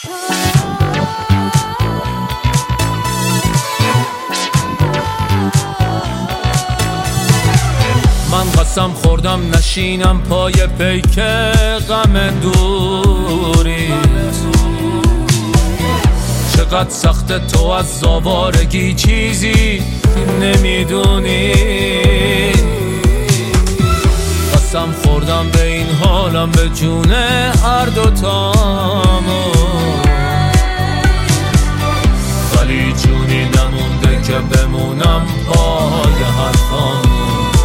من قسم خوردم نشینم پای پیک غم دوری، چقدر سخت تو از زاوارگی چیزی نمیدونی. قسم خوردم به این حالم به جون هر دوتامو، ولی جونی نمونده که بمونم پای حرفامو.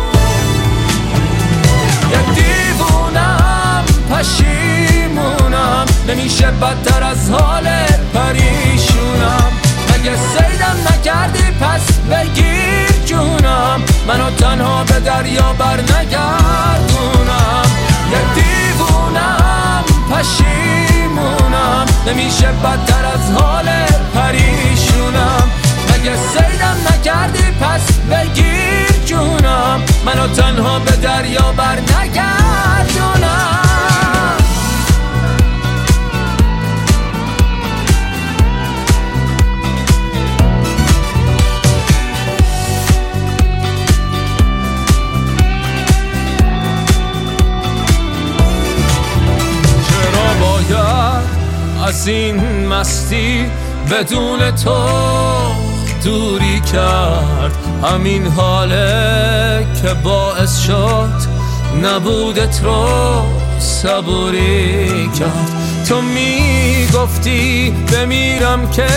یک دیوونم پشیمونم، نمیشه بدتر از حال پریشونم. اگه سیدم نکردی پس بگیر جونم، منو تنها به دریا بر نگردونم. یک دیوونم پشیمونم، نمیشه بدتر از حال پریشونم. اگه سیدم نکردی پس بگیر جونم، منو تنها به دریا بر نگردونم. چرا باید از این مستی بدون تو دوری کرد؟ همین حاله که باعث شد نبودت رو صبوری کرد. تو میگفتی بمیرم که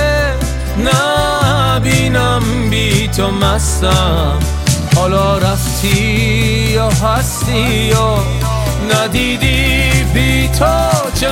نبینم بی تو مستم، حالا رفتی یا هستی یا ندیدی بی تو چه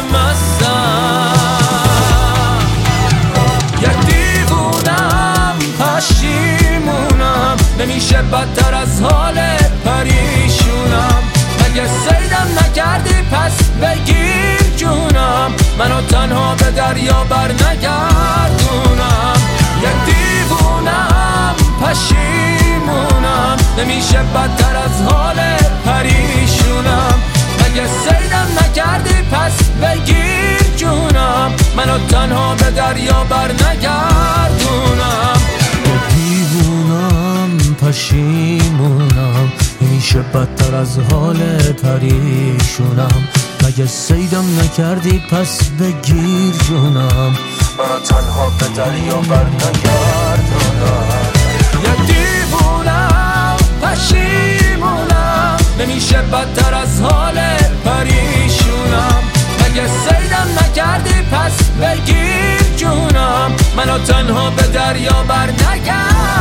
مستم. یک دیوونم پشیمونم، نمیشه بدتر از حال پریشونم. اگه سیدم نکردی پس بگیر جونم، منو تنها به دریا بر نگردونم. یک دیوونم پشیمونم، نمیشه بدتر از حال پریشونم. اگه سیدم نکردی پس بگیر جونم، منو تنها به دریا بر نگردونم. دیوونم پشیمونم، نمیشه بدتر از حال پریشونم. اگه سیدم نکردی پس بگیر جونم، منو تنها به دریا بر نگردونم. یک دیوونم پشیمونم، نمیشه بدتر از حال پریشونم. اگه سیدم نکردی پس بگیر جونم، منو تنها به دریا بر نگردونم.